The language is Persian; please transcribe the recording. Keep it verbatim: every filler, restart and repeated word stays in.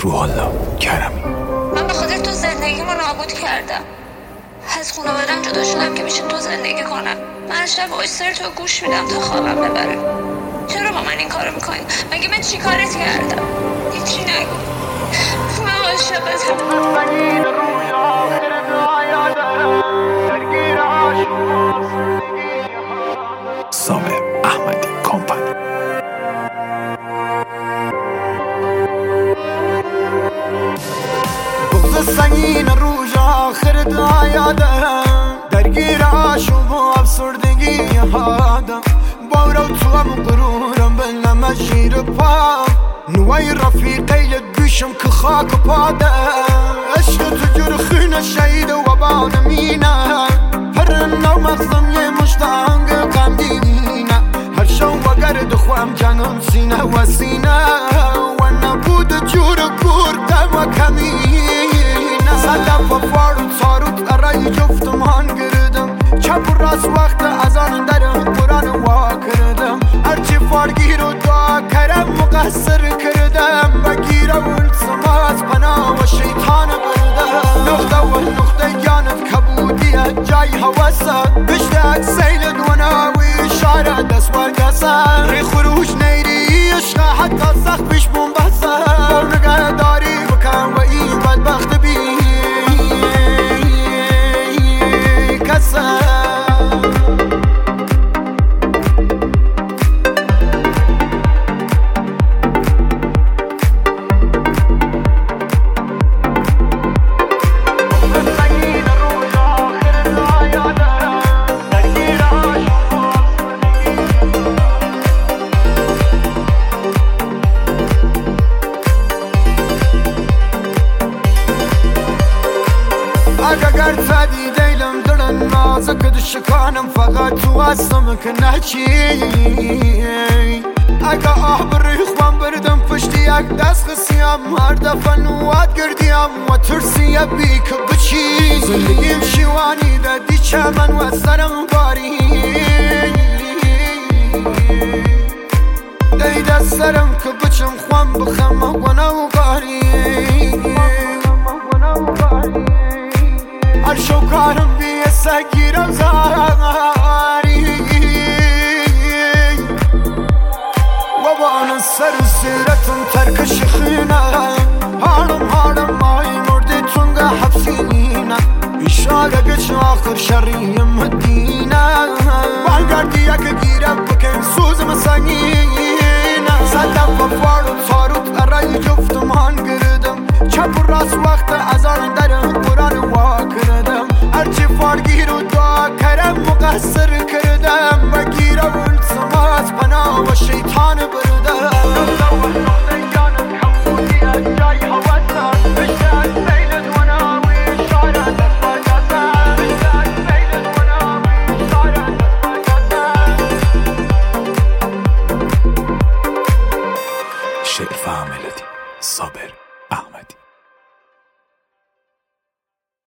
روح الله کرمی. من به خاطر تو زندگیمو نابود کردم، از خانواده‌ام جدا شدم که بشه تو زندگی کنم. من شب وایسر تو گوش میدم تا خوابم ببره. چرا با من این کارو میکنی؟ مگه من چی کارت کردم؟ هیچی نگو. من عاشقتم. صابر احمدی کمپانی. بغض سنگین روز آخر دایادم، درگیر عاشق و افسردگی هادم. باورو تو هم غرورم بلنم شیر پام، نوای رفیقی لگوشم که خاک پادم. عشق تو جرخین شهید و بانمینه، پر نو مغزم یه مشتانگ غمگینه. هر شو و گرد خوام جانم سینه و سینه، و نبود جور گردم و کمینه. صدف و فارو تاروت ارای جفتمان گردم، چپ و راست وقت از آن در قرآن وا کردم. هرچی فارگیر و دعا کرم مقصر کردم، بگیر و التماس پناه و شیطان بردم. نقطه و نقطه جانت کبودیه جای حواسه، بشتاق سیل دوناوی شاره دست و دسته. ری خروج نیری عشق حتی سخت پیش بومبسه، با نگه داری بکن و این بدبخت بی کسه. اگر فدی دیلم درن نازک دشکانم، فقط تو هستم که نچی. اگه آه بری خوام بردم پشتی یک دست خسیم، هر دفعه نوات گردیم و ترسی بی که بچی. زندگیم شیوانی دادی چمن و سرم باری، دی دست سرم که بچم خوام بخم و نوگاری. هر شو کارم بیه سگیرم زاری، و با آن سر سیرتم ترکش خینه. هارم هارم مای مردی تونگه حفظینه، اشاره گچ آخر شریم مدینه. بانگردی یک گیرم بکن سوزم سنگینه. صدف و فارو تاروت ارای جفتمان گردم، چپ و راست وقت از آن در قرآن وا کردم. هرچی فارگیر و دعا کرم مقصر کردم، بگیر و التماس پناه و شیطان بردم. نقطه و نقطه جانم کبودیه جای حواسه، بشتاق سیل دوناوی شاره دست و دسته. بشتاق سیل دوناوی شاره دست و دسته. شعر و ملودی صابر